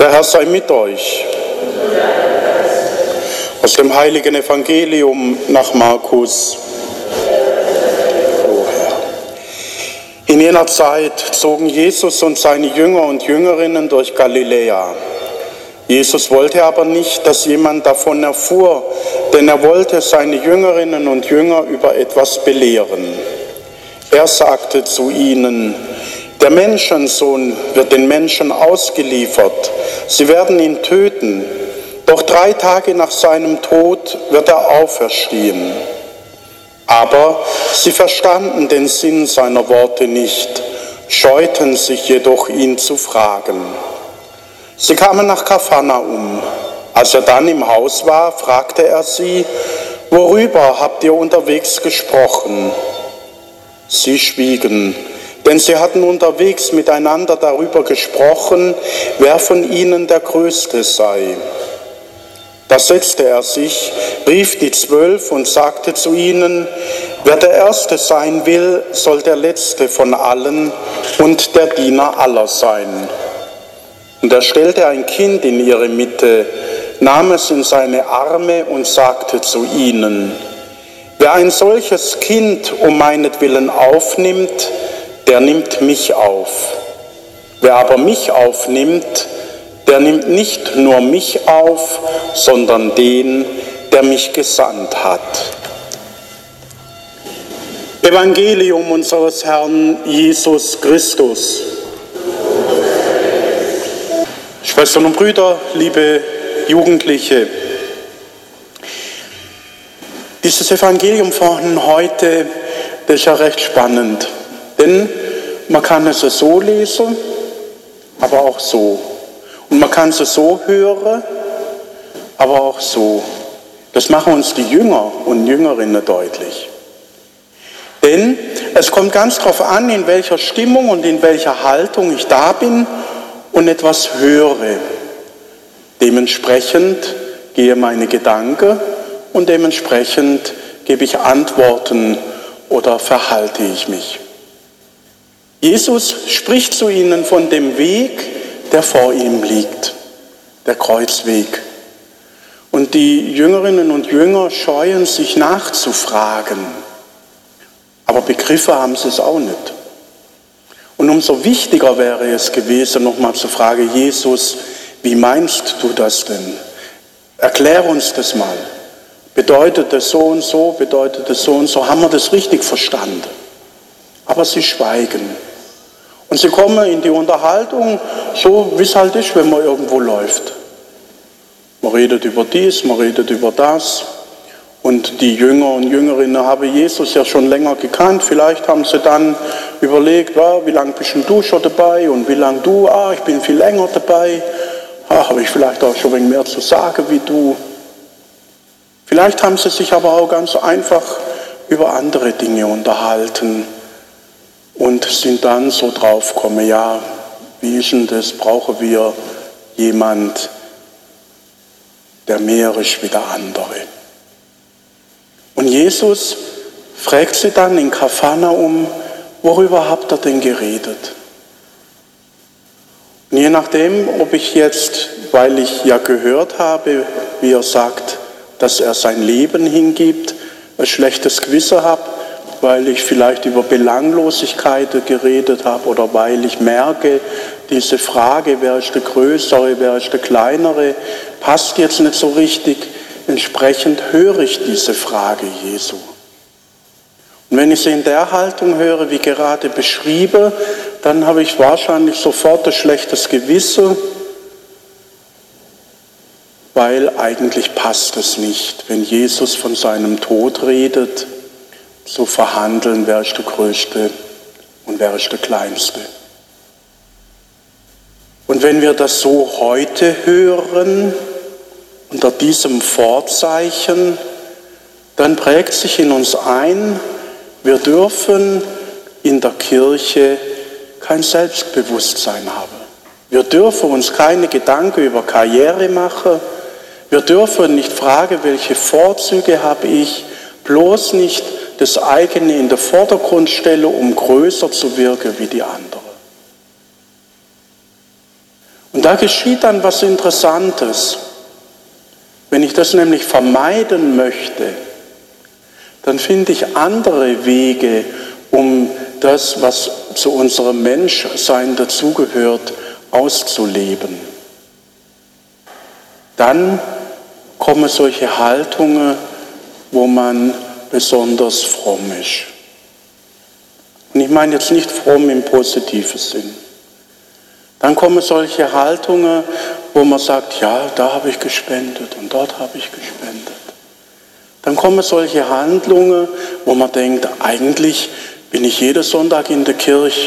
Der Herr sei mit euch. Aus dem heiligen Evangelium nach Markus. In jener Zeit zogen Jesus und seine Jünger und Jüngerinnen durch Galiläa. Jesus wollte aber nicht, dass jemand davon erfuhr, denn er wollte seine Jüngerinnen und Jünger über etwas belehren. Er sagte zu ihnen: Der Menschensohn wird den Menschen ausgeliefert. Sie werden ihn töten. Doch 3 Tage nach seinem Tod wird er auferstehen. Aber sie verstanden den Sinn seiner Worte nicht, scheuten sich jedoch, ihn zu fragen. Sie kamen nach Kapharnaum. Als er dann im Haus war, fragte er sie: Worüber habt ihr unterwegs gesprochen? Sie schwiegen, denn sie hatten unterwegs miteinander darüber gesprochen, wer von ihnen der Größte sei. Da setzte er sich, rief die 12 und sagte zu ihnen: Wer der Erste sein will, soll der Letzte von allen und der Diener aller sein. Und er stellte ein Kind in ihre Mitte, nahm es in seine Arme und sagte zu ihnen: Wer ein solches Kind um meinetwillen aufnimmt, der nimmt mich auf. Wer aber mich aufnimmt, der nimmt nicht nur mich auf, sondern den, der mich gesandt hat. Evangelium unseres Herrn Jesus Christus. Schwestern und Brüder, liebe Jugendliche, dieses Evangelium von heute, das ist ja recht spannend, denn man kann es so lesen, aber auch so. Und man kann es so hören, aber auch so. Das machen uns die Jünger und Jüngerinnen deutlich. Denn es kommt ganz darauf an, in welcher Stimmung und in welcher Haltung ich da bin und etwas höre. Dementsprechend gehe meine Gedanken und dementsprechend gebe ich Antworten oder verhalte ich mich. Jesus spricht zu ihnen von dem Weg, der vor ihm liegt, der Kreuzweg. Und die Jüngerinnen und Jünger scheuen sich nachzufragen, aber Begriffe haben sie es auch nicht. Und umso wichtiger wäre es gewesen, nochmal zu fragen: Jesus, wie meinst du das denn? Erklär uns das mal. Bedeutet das so und so, bedeutet das so und so? Haben wir das richtig verstanden? Aber sie schweigen. Und sie kommen in die Unterhaltung, so wie es halt ist, wenn man irgendwo läuft. Man redet über dies, man redet über das. Und die Jünger und Jüngerinnen haben Jesus ja schon länger gekannt. Vielleicht haben sie dann überlegt: wie lange bist denn du schon dabei und wie lange du? Ich bin viel länger dabei. Habe ich vielleicht auch schon ein wenig mehr zu sagen wie du. Vielleicht haben sie sich aber auch ganz einfach über andere Dinge unterhalten und sind dann so drauf gekommen: ja, wie ist denn das? Brauchen wir jemand, der mehr ist wie der andere? Und Jesus fragt sie dann in Kapharnaum: Worüber habt ihr denn geredet? Und je nachdem, ob ich jetzt, weil ich ja gehört habe, wie er sagt, dass er sein Leben hingibt, ein schlechtes Gewissen habe, weil ich vielleicht über Belanglosigkeit geredet habe oder weil ich merke, diese Frage, wer ist der Größere, wer ist der Kleinere, passt jetzt nicht so richtig. Entsprechend höre ich diese Frage Jesu. Und wenn ich sie in der Haltung höre, wie gerade beschrieben, dann habe ich wahrscheinlich sofort ein schlechtes Gewissen, weil eigentlich passt es nicht, wenn Jesus von seinem Tod redet, zu verhandeln, wer ist der Größte und wer ist der Kleinste. Und wenn wir das so heute hören, unter diesem Vorzeichen, dann prägt sich in uns ein: Wir dürfen in der Kirche kein Selbstbewusstsein haben. Wir dürfen uns keine Gedanken über Karriere machen. Wir dürfen nicht fragen, welche Vorzüge habe ich, bloß nicht das eigene in den Vordergrund stellen, um größer zu wirken wie die anderen. Und da geschieht dann was Interessantes. Wenn ich das nämlich vermeiden möchte, dann finde ich andere Wege, um das, was zu unserem Menschsein dazugehört, auszuleben. Dann kommen solche Haltungen, wo man besonders fromm ist. Und ich meine jetzt nicht fromm im positiven Sinn. Dann kommen solche Haltungen, wo man sagt, ja, da habe ich gespendet und dort habe ich gespendet. Dann kommen solche Handlungen, wo man denkt, eigentlich bin ich jeden Sonntag in der Kirche,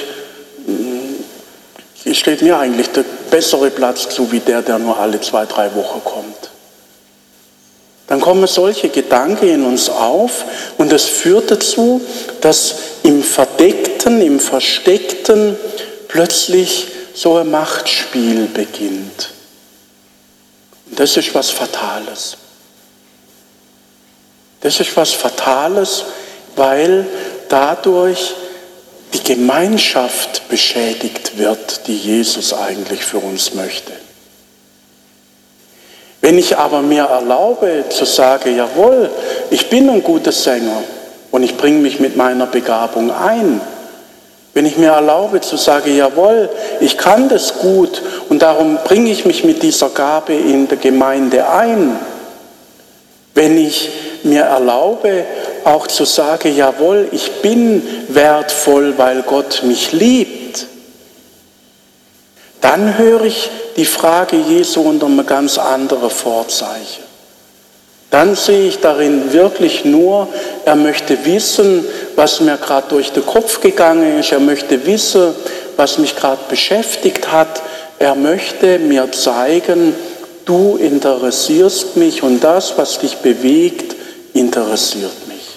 steht mir eigentlich der bessere Platz zu, wie der nur alle 2-3 Wochen kommt. Dann kommen solche Gedanken in uns auf und das führt dazu, dass im Verdeckten, im Versteckten plötzlich so ein Machtspiel beginnt. Und das ist was Fatales. Das ist was Fatales, weil dadurch die Gemeinschaft beschädigt wird, die Jesus eigentlich für uns möchte. Wenn ich aber mir erlaube zu sagen, jawohl, ich bin ein guter Sänger und ich bringe mich mit meiner Begabung ein, wenn ich mir erlaube zu sagen, jawohl, ich kann das gut und darum bringe ich mich mit dieser Gabe in der Gemeinde ein, wenn ich mir erlaube auch zu sagen, jawohl, ich bin wertvoll, weil Gott mich liebt, dann höre ich die Frage Jesu unter einem ganz anderen Vorzeichen. Dann sehe ich darin wirklich nur, er möchte wissen, was mir gerade durch den Kopf gegangen ist. Er möchte wissen, was mich gerade beschäftigt hat. Er möchte mir zeigen, du interessierst mich und das, was dich bewegt, interessiert mich.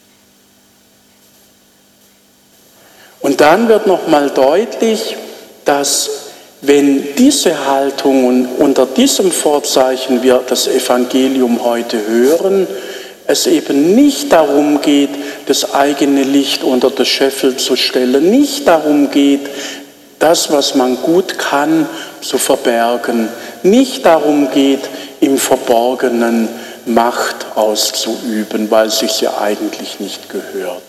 Und dann wird nochmal deutlich, dass wenn diese Haltung und unter diesem Vorzeichen wir das Evangelium heute hören, es eben nicht darum geht, das eigene Licht unter den Scheffel zu stellen, nicht darum geht, das, was man gut kann, zu verbergen, nicht darum geht, im Verborgenen Macht auszuüben, weil es sich ja eigentlich nicht gehört.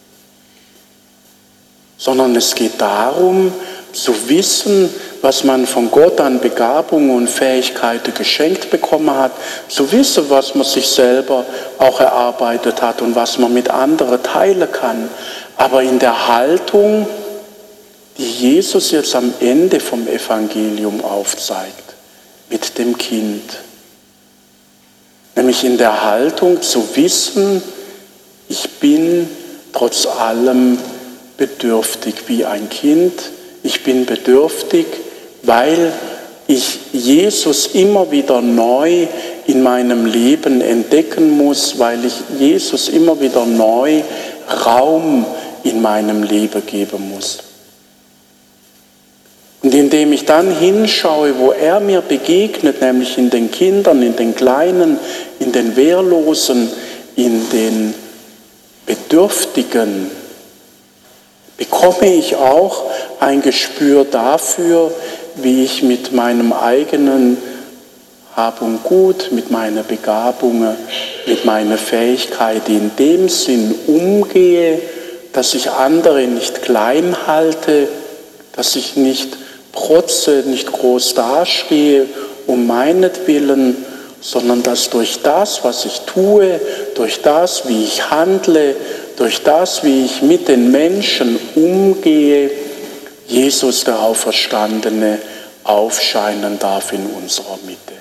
Sondern es geht darum, zu wissen, was man von Gott an Begabungen und Fähigkeiten geschenkt bekommen hat, zu wissen, was man sich selber auch erarbeitet hat und was man mit anderen teilen kann. Aber in der Haltung, die Jesus jetzt am Ende vom Evangelium aufzeigt, mit dem Kind. Nämlich in der Haltung zu wissen, ich bin trotz allem bedürftig wie ein Kind. Ich bin bedürftig, weil ich Jesus immer wieder neu in meinem Leben entdecken muss, weil ich Jesus immer wieder neu Raum in meinem Leben geben muss. Und indem ich dann hinschaue, wo er mir begegnet, nämlich in den Kindern, in den Kleinen, in den Wehrlosen, in den Bedürftigen, bekomme ich auch ein Gespür dafür, wie ich mit meinem eigenen Hab und Gut, mit meinen Begabungen, mit meiner Fähigkeit in dem Sinn umgehe, dass ich andere nicht klein halte, dass ich nicht protze, nicht groß dastehe um meinetwillen, sondern dass durch das, was ich tue, durch das, wie ich handle, durch das, wie ich mit den Menschen umgehe, Jesus der Auferstandene aufscheinen darf in unserer Mitte.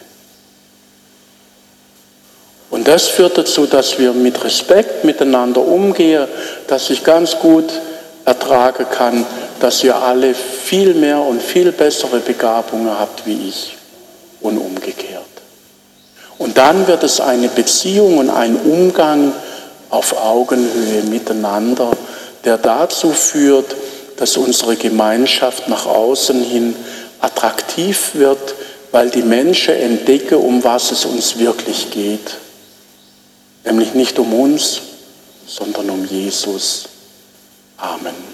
Und das führt dazu, dass wir mit Respekt miteinander umgehen, dass ich ganz gut ertragen kann, dass ihr alle viel mehr und viel bessere Begabungen habt wie ich und umgekehrt. Und dann wird es eine Beziehung und ein Umgang auf Augenhöhe miteinander, der dazu führt, dass unsere Gemeinschaft nach außen hin attraktiv wird, weil die Menschen entdecken, um was es uns wirklich geht. Nämlich nicht um uns, sondern um Jesus. Amen.